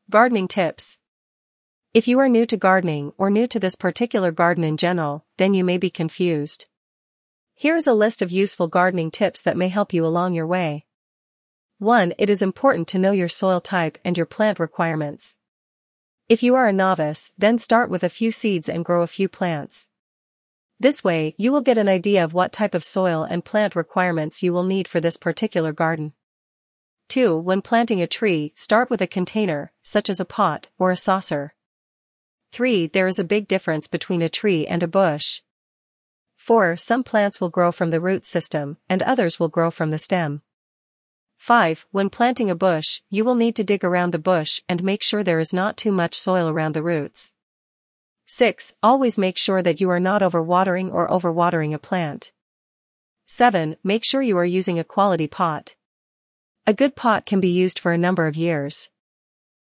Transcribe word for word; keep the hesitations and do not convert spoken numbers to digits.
Gardening tips. If you are new to gardening or new to this particular garden in general, then you may be confused. Here's a list of useful gardening tips that may help you along your way. one. It is important to know your soil type and your plant requirements. If you are a novice, then start with a few seeds and grow a few plants. This way, you will get an idea of what type of soil and plant requirements you will need for this particular garden. two. When planting a tree, start with a container, such as a pot or a saucer. three. There is a big difference between a tree and a bush. four. Some plants will grow from the root system, and others will grow from the stem. five. When planting a bush, you will need to dig around the bush and make sure there is not too much soil around the roots. six. Always make sure that you are not overwatering or overwatering a plant. seven. Make sure you are using a quality pot. A good pot can be used for a number of years.